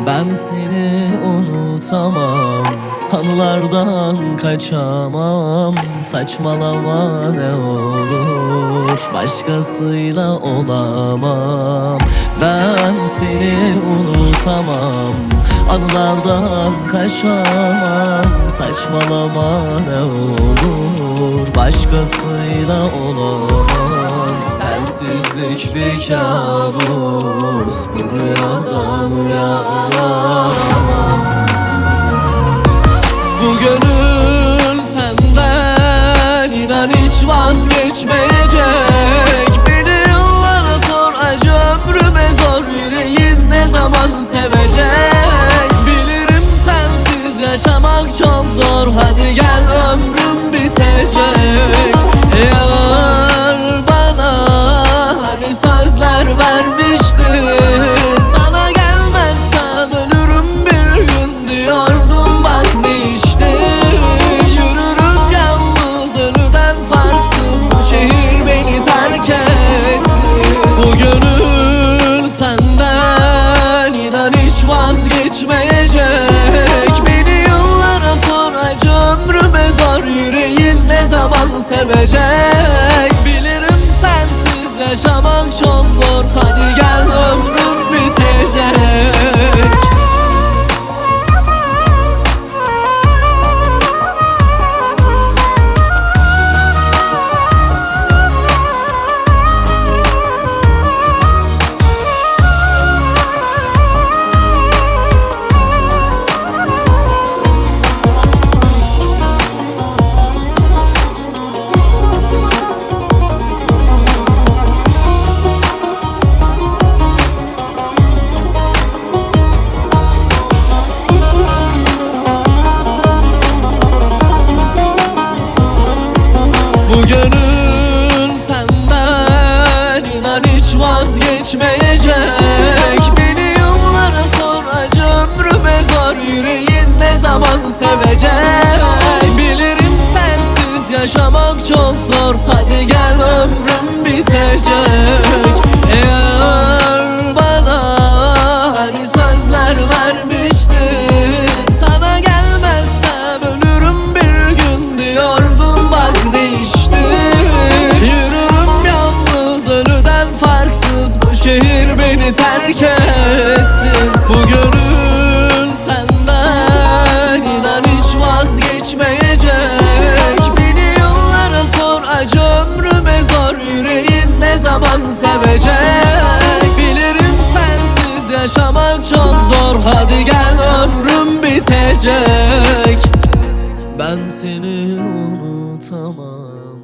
Ben seni unutamam, anılardan kaçamam. Saçmalama ne olur, başkasıyla olamam. Ben seni unutamam, anılardan kaçamam. Saçmalama ne olur, başkasıyla olamam. Sensizlik bir kabus, bu rüyadan uyanamam. Bu gönül senden inan hiç vazgeçmeyecek. Beni yıllara sor, acı ömrüme zor, yüreğin ne zaman sevecek? Bilirim sensiz yaşamak çok zor, hadi gel ömrüm bitecek. Yar bana hani sözler vermiştin, sana gelmezsem ölürüm bir gün diyordum, bak değişti. Yürürüm yalnız ölüden farksız, bu şehir beni terk etsin. Bu gönül senden inan hiç vazgeçmeyecek. Beni yıllara sor, acı ömrüme zor, yüreğin ne zaman sevecek? Bilirim sensiz yaşamak çok zor, hadi gel ömrüm bitecek. Bu gönül senden inan hiç vazgeçmeyecek. Beni yıllara sor, acı ömrüme zor, yüreğin ne zaman sevecek? Bilirim sensiz yaşamak çok zor, hadi gel ömrüm bitecek. Eğer bana hani sözler vermiştin, sana gelmezsem ölürüm bir gün diyordum, bak değişti. Yürürüm yalnız ölüden farksız, bu şehir beni terk etsin. Bu gönül senden inan hiç vazgeçmeyecek. Beni yıllara sor, acı ömrüme zor, yüreğin ne zaman sevecek? Bilirim sensiz yaşamak çok zor, hadi gel ömrüm bitecek. Ben seni unutamam,